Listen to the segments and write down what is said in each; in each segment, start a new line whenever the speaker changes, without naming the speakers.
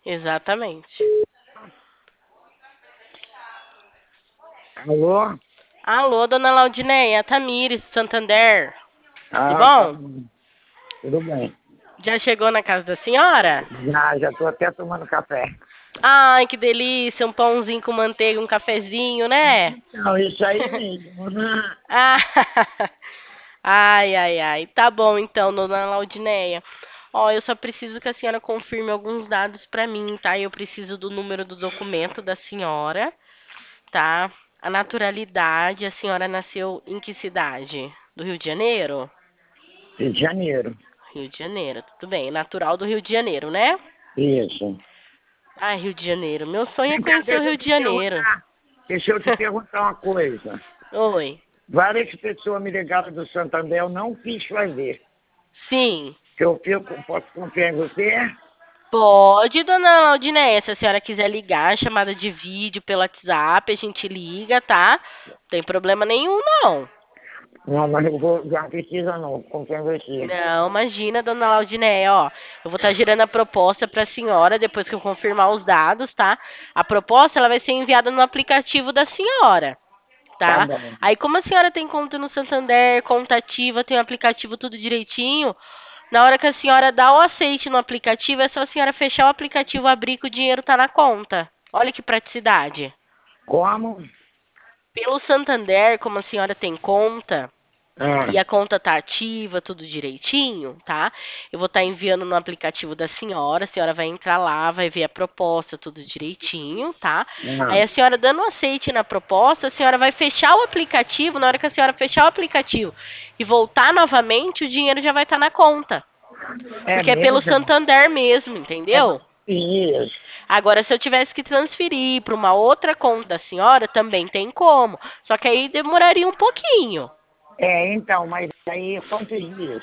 Exatamente.
Alô?
Alô, dona Laudineia, Tamires, Santander. Tudo
Ah, tá
bom?
bom. Tudo bem.
Já chegou na casa da senhora?
Já tô até tomando café.
Ai, que delícia, um pãozinho com manteiga, um cafezinho, né?
Não, isso aí mesmo, né?
Ah, ai, ai, ai. Tá bom então, dona Laudineia. Ó, eu só preciso que a senhora confirme alguns dados pra mim, tá? Eu preciso do número do documento da senhora, tá? A naturalidade, a senhora nasceu em que cidade? Do Rio de Janeiro?
Rio de Janeiro.
Rio de Janeiro, tudo bem. Natural do Rio de Janeiro, né?
Isso.
Ai, Rio de Janeiro. Meu sonho é
Vem cá,
conhecer o
deixa eu
Rio de
te
Janeiro.
perguntar. Deixa eu te perguntar uma coisa.
Oi.
Várias pessoas me ligaram do Santander, eu não quis fazer.
Sim.
Se eu fico, posso confiar em você?
Pode, dona Laudinéia. Se a senhora quiser ligar, chamada de vídeo pelo WhatsApp, a gente liga, tá? Não tem problema nenhum, não.
Não, mas eu vou, já precisa não, confio em você.
Não, imagina, dona Laudinéia, ó. Eu vou estar girando a proposta para a senhora depois que eu confirmar os dados, tá? A proposta ela vai ser enviada no aplicativo da senhora,
Tá
tá?
bom.
Aí, como a senhora tem conta no Santander, conta ativa, tem o aplicativo tudo direitinho, na hora que a senhora dá o aceite no aplicativo, é só a senhora fechar o aplicativo, abrir que o dinheiro tá na conta. Olha que praticidade.
Como?
Pelo Santander, como a senhora tem conta,
Ah,
e a conta tá ativa, tudo direitinho, tá? Eu vou estar enviando no aplicativo da senhora, a senhora vai entrar lá, vai ver a proposta, tudo direitinho, tá? Aí
ah.
a senhora dando um aceite na proposta, a senhora vai fechar o aplicativo, na hora que a senhora fechar o aplicativo e voltar novamente, o dinheiro já vai estar na conta.
É
Porque é pelo
mesmo?
Santander mesmo,
É
entendeu?
isso.
Agora, se eu tivesse que transferir para uma outra conta da senhora, também tem como. Só que aí demoraria um pouquinho.
É, então, mas aí quantos dias?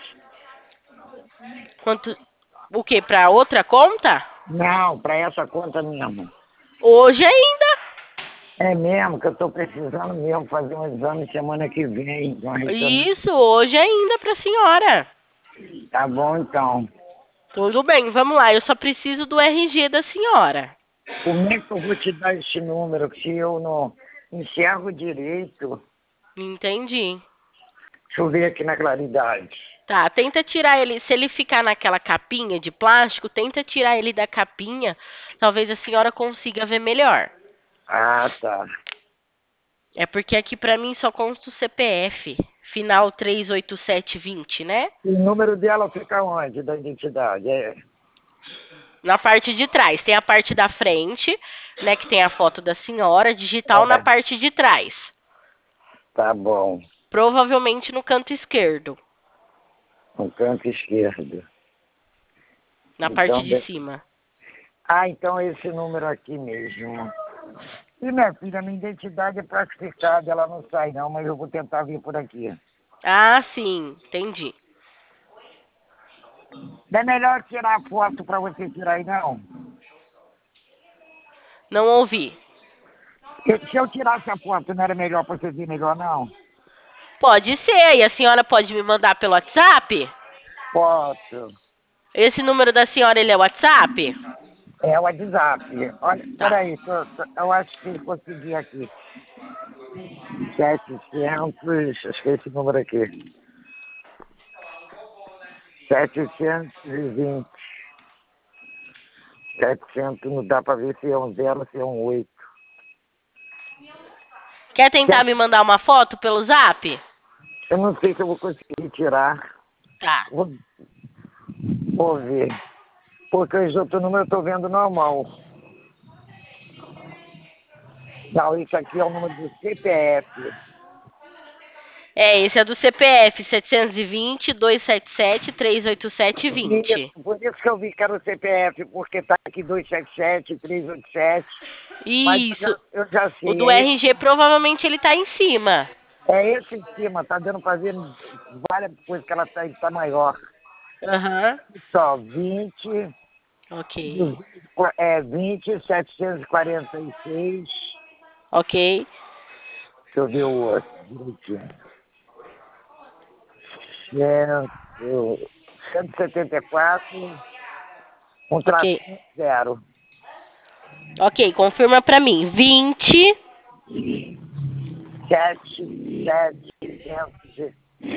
Quanto, o quê? Para outra conta?
Não, para essa conta mesmo.
Hoje ainda.
É mesmo que eu estou precisando mesmo fazer um exame semana que vem, uma ressonância.
Isso, hoje ainda para a senhora.
Tá bom, então.
Tudo bem, vamos lá. Eu só preciso do RG da senhora.
Como é que eu vou te dar esse número se eu não enxergo direito?
Entendi.
Deixa eu ver aqui na claridade.
Tá, tenta tirar ele. Se ele ficar naquela capinha de plástico, tenta tirar ele da capinha. Talvez a senhora consiga ver melhor.
Ah, tá.
É porque aqui pra mim só consta o CPF. Final 38720, né?
E o número dela fica onde, da identidade? É.
Na parte de trás. Tem a parte da frente, né? Que tem a foto da senhora. Digital na
É,
parte de trás.
tá bom.
Provavelmente no canto esquerdo.
No canto esquerdo.
Na parte
Então,
de cima.
então é esse número aqui mesmo. E minha filha, minha identidade é plastificada, ela não sai não, mas eu vou tentar vir por aqui.
Ah, sim. Entendi.
Não é melhor tirar a foto para você tirar aí, não?
Não ouvi.
Se eu tirasse a foto, não era melhor para você ver melhor, não?
Pode ser. E a senhora pode me mandar pelo WhatsApp?
Foto.
Esse número da senhora, ele é WhatsApp?
É o WhatsApp. Olha,
Tá.
peraí, eu acho que consegui aqui. 700, acho que é esse número aqui. 720. 700, não dá para ver se é um zero ou se é um 8.
Quer tentar me mandar uma foto pelo Zap?
Eu não sei se eu vou conseguir tirar.
Tá.
Vou, vou ver. Porque os outros números eu estou vendo normal. Não, isso aqui é o número do CPF.
É, esse é do CPF 720-277-387-20.
Por isso que eu vi que era o CPF, porque está aqui 277, 387. Mas eu
Isso.
já, eu já
O
sei,
do RG provavelmente ele tá em cima.
é esse em cima, tá dando para ver várias coisas que ela tá maior.
Aham.
Só 20,
Ok.
20, 746.
Ok.
Deixa eu ver o outro direitinho. 100, 174, um
Ok.
tracinho zero.
Ok, confirma pra mim. 20,
7,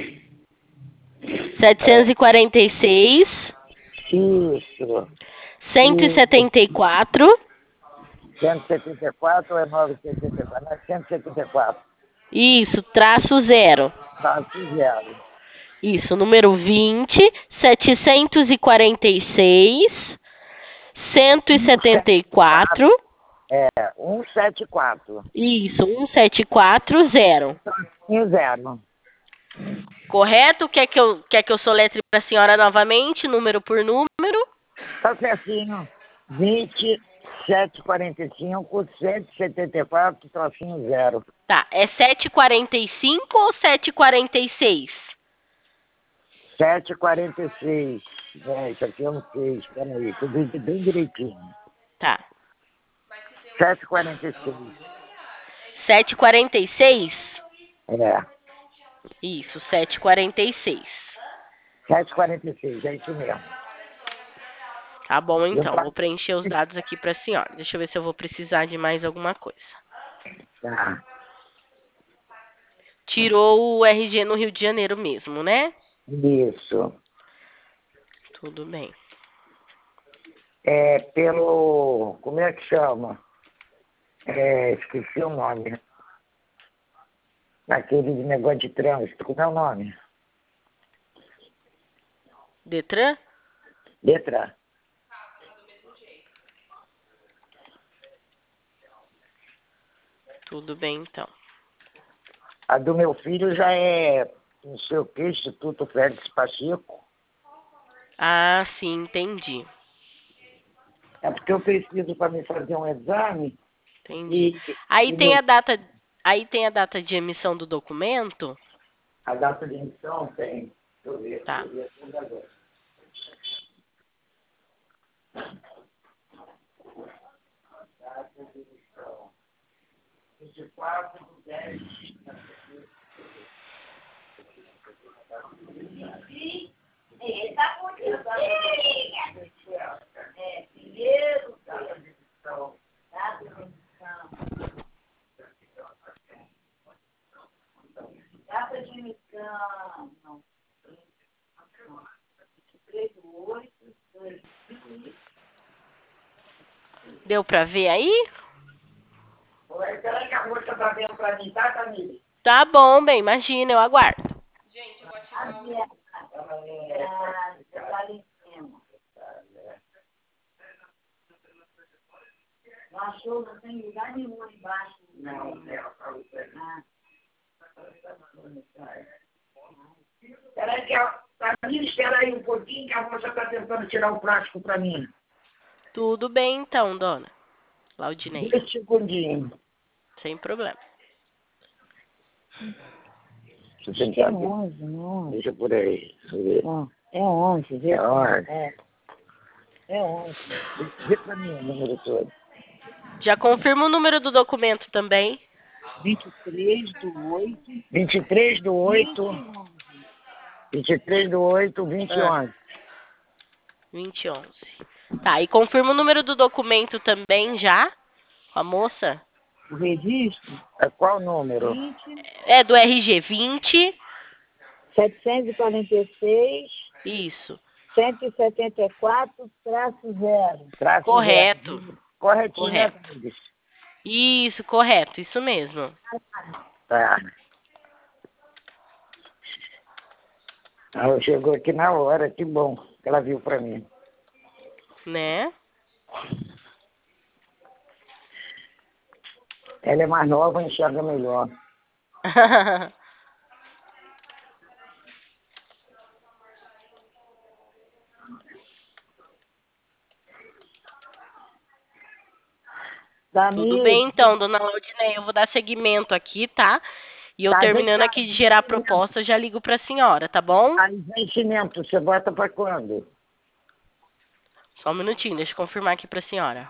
746,
isso. E
174.
174 é 974, 974,
Isso, traço zero.
traço zero.
Isso, número 20, 746, 174.
É, 174.
Isso, 1740.
Tracinho zero.
Correto? Quer que eu soletre para a senhora novamente, número por número?
Tá certinho. 20, 745, 174, tracinho zero.
Tá, é 745 ou 746?
746. É, isso aqui eu não sei. Espera aí, tudo bem direitinho.
Tá.
746.
746?
É,
Isso, 746.
746, é isso mesmo.
Tá bom,
Eu
então.
pra-
Vou preencher os dados aqui para a senhora. Deixa eu ver se eu vou precisar de mais alguma coisa.
Tá.
Tirou o RG no Rio de Janeiro mesmo, né?
Isso.
Tudo bem.
É pelo. Como é que chama? É, esqueci o nome. Aquele negócio de trânsito. Como é o nome?
Detran?
Detran.
Tudo bem, então.
A do meu filho já é, não sei o que, Instituto Félix Pacheco.
Ah, sim, entendi.
É porque eu preciso para me fazer um exame
Entendi.
e,
Aí
e
tem
meu,
a data, aí tem a data de emissão do documento?
a data de emissão tem. Deixa
Tá.
eu ver tudo agora. Data de emissão. 24/10.
Ele tá com primeiro,
Data de emissão.
data de emissão, não, 23/8, 2000.
Deu pra ver aí?
Espera que a moça tá vendo para mim, tá, Camille?
Tá bom, bem, imagina, eu aguardo.
Tá ali em cima. Não achou, não tem lugar nenhum embaixo.
Não,
Ah,
Espera que Camille, espera aí um pouquinho que a moça tá tentando tirar o plástico para mim.
Tudo bem então, dona Laudineia.
2 segundinhos.
Sem problema.
Deixa eu
acho que é
tentar ver.
11, não.
Deixa por aí. Deixa eu ver.
Não, é 11, viu?
É hora.
É 11.
Vê para mim o número todo.
Já confirma o número do documento também.
23/8,
23/8,
2011.
23/8,
Ah,
2011.
2011. Tá, e confirma o número do documento também já? Com a moça?
O registro,
É qual número?
20,
É do RG 20.
746,
Isso.
174/0.
Traço zero.
Correto.
Corretinho, né,
Correto.
Camille?
Isso, correto. Isso mesmo.
Tá. Ela chegou aqui na hora, que bom que ela viu para mim.
Né?
Ela é mais nova, enxerga melhor.
Da
Tudo
minha,
bem então, dona Laudineia. Eu vou dar seguimento aqui, tá? E eu
Tá,
terminando aqui de gerar a proposta, eu já ligo pra senhora, tá bom?
aí vencimento, você bota para quando?
Só um minutinho, deixa eu confirmar aqui pra senhora.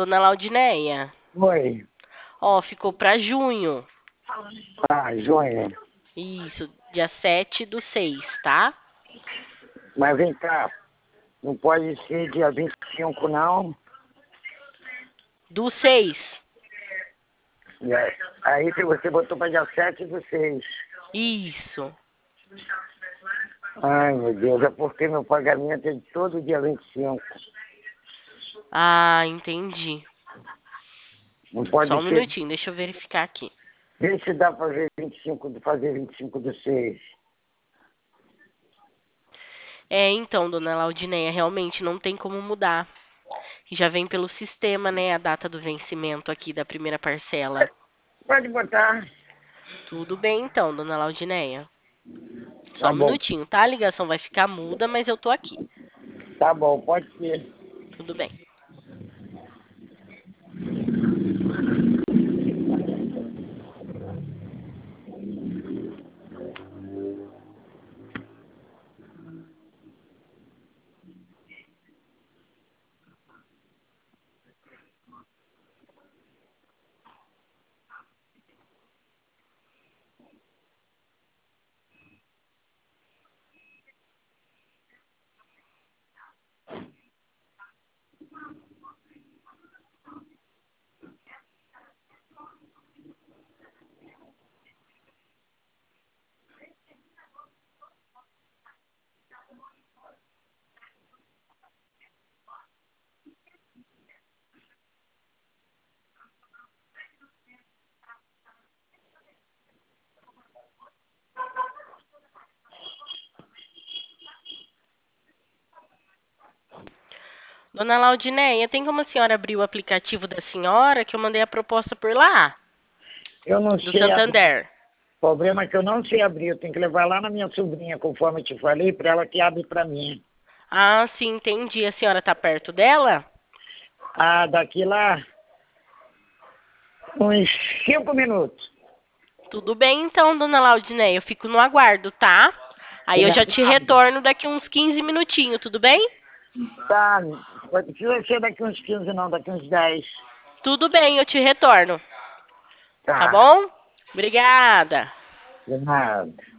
dona Laudineia,
Oi.
ó, ficou pra junho.
Ah, junho.
Isso, dia 7/6, tá?
Mas vem cá, não pode ser dia 25, não.
Do 6.
Aí se você botou para dia 7/6.
Isso.
Ai, meu Deus, é porque meu pagamento é todo dia 25.
Ah, entendi.
Não pode
Só um
ser.
minutinho, deixa eu verificar aqui.
Vê se dá para fazer 25/6.
É, então, dona Laudineia, realmente não tem como mudar. Já vem pelo sistema, né, a data do vencimento aqui da primeira parcela.
Pode botar.
Tudo bem, então, dona Laudineia. Só
Tá
um
bom.
minutinho, tá? A ligação vai ficar muda, mas eu tô aqui.
Tá bom, pode ser.
Tudo bem. Dona Laudineia, tem como a senhora abrir o aplicativo da senhora, que eu mandei a proposta por lá,
Eu não
do
sei abrir.
Santander?
O problema é que eu não sei abrir. Eu tenho que levar lá na minha sobrinha, conforme eu te falei, para ela que abre para mim.
Ah, sim, entendi. A senhora tá perto dela?
Ah, daqui lá, uns 5 minutos.
Tudo bem, então, dona Laudineia, eu fico no aguardo, tá? Aí eu já te retorno daqui uns 15 minutinhos, tudo bem?
Tá, não precisa ser daqui uns 15 não, daqui uns 10.
Tudo bem, eu te retorno. Tá
Tá,
bom? Obrigada.
de nada.